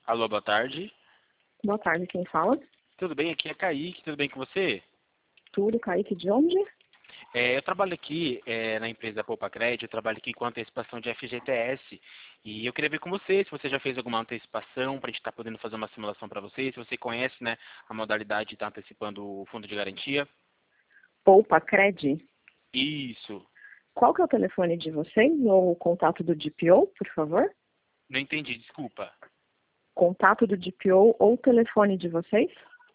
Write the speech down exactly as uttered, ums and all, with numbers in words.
Alô, boa tarde. Boa tarde, quem fala? Tudo bem? Aqui é Kaique, tudo bem com você? Tudo, Kaique, de onde? É, eu trabalho aqui é, na empresa Poupa Crédito, eu trabalho aqui com antecipação de F G T S. E eu queria ver com você se você já fez alguma antecipação para a gente estar podendo fazer uma simulação para você, se você conhece, né, a modalidade de estar antecipando o fundo de garantia. Poupa Cred. Isso. Qual que é o telefone de vocês ou o contato do D P O, por favor? Não entendi, desculpa. Contato do D P O ou o telefone de vocês?